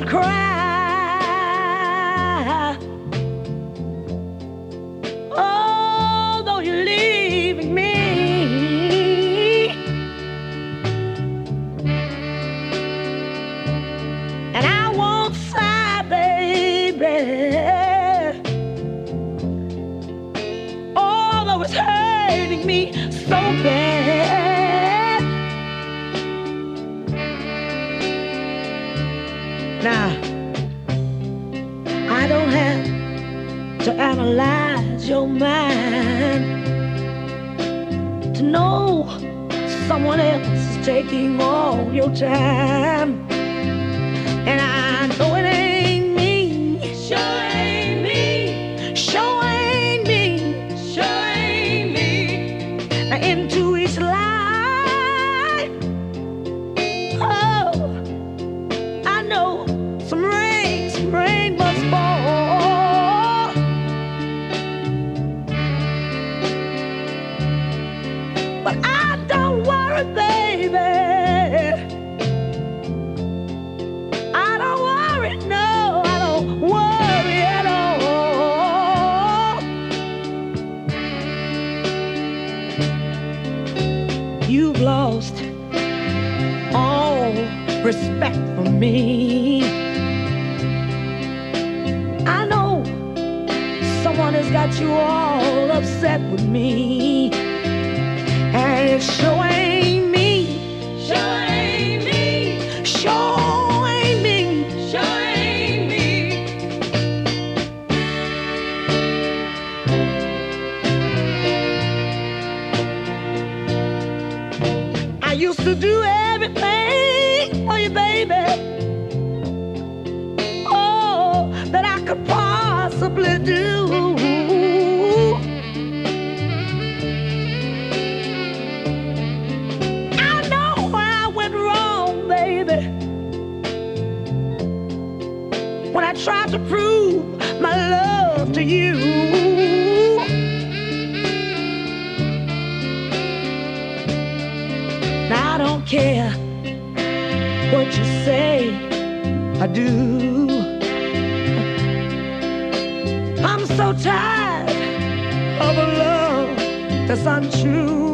cry. Although you're leaving me, and I won't sigh, baby. Although it's hurting me so bad. Now, I don't have to analyze your mind to know someone else is taking all your time. And I know it ain't me, sure ain't me, sure ain't me, sure ain't me. Now into each life, oh, I know some rain must fall. But I don't worry, baby. I don't worry, no, I don't worry at all. You've lost all respect for me. I know someone has got you all upset with me, and it sure ain't me, sure ain't me, sure ain't me, sure ain't me. I used to do everything for you, baby, oh, that I could possibly do. I know where I went wrong, baby, when I tried to prove my love to you. Now I don't care what you say, I do. I'm so tired of a love that's untrue.